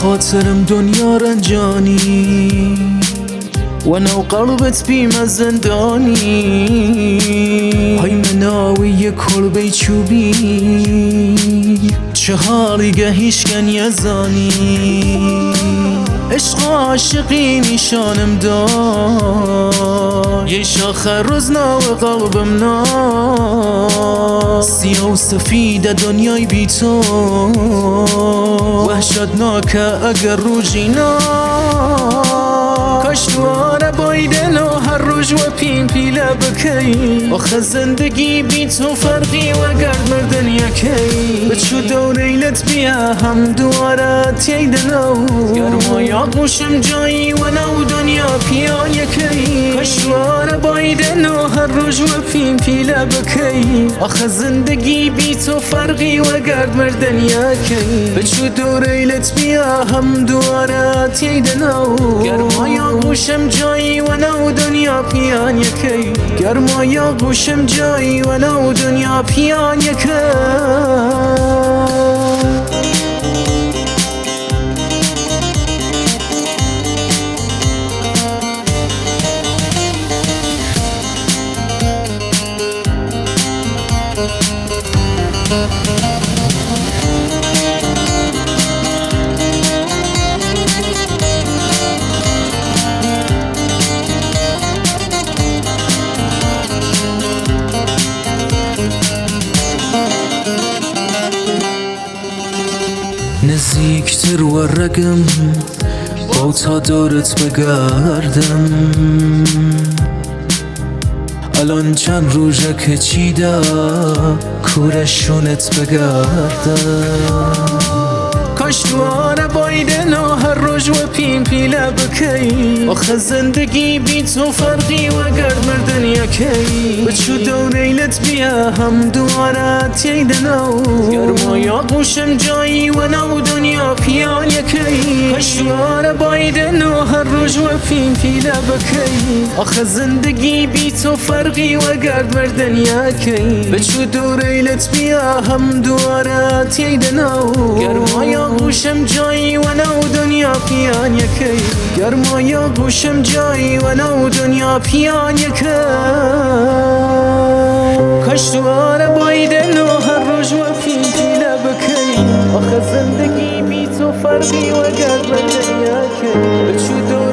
خاطرم دنیا رنجانی وانا وقلبت بيما زنداني هاي مناوي كلبي چوبي چهاری گهیش کن یزانی عشق عاشقی نشانم داد یه شاخ روزنا و قلبم نا سیاه و سفید دنیای بی تو وحشتناکه اگر رو جینا کاش دواره بایدن و هر روز و پین پیله بکی آخه زندگی بی تو فرقی و گرد مردن یکی بچو دوریلت بیا هم دواره تیدن او گرمای آغوشم جایی و نو دنیا پیان یکی کاش دواره بایدن و هر روز و پین پیله بکی آخه زندگی بی تو فرقی و گرد مردن یکی بچو دوریلت بیا هم دواره تیدن او گرمای آغوشم جایی و نو دنیا پیان یکی گرمای آغوشم جایی و نو دنیا پیان یکی نزدیکتر و رگم با تا دورت بگردم الان چند روزه که چیده کورشونت بگردم کاش دواره بایدن و هر روز و پین پیله بکی آخه زندگی بی تو فرقی و گرد مردن یکی بچو دوریلت بیا هم دواره تیدن او گرمای آغوشم جایی و نو دنیا پیان یکی کاش دواره بایدن و هر روز و پین پیله بکی آخه زندگی بی تو فرقی و گرد مردن یکی بچو دوریلت بیا هم دواره تیدن او گرمای آغوشم جایی و نو دنیا پیان یکی گرمای آغوشم جایی و نو دنیا پیان یکی کاش دواره بایدن و هر روز و پین پیله بکی آخه زندگی بی تو فرقی و گرد مردن یکی بچو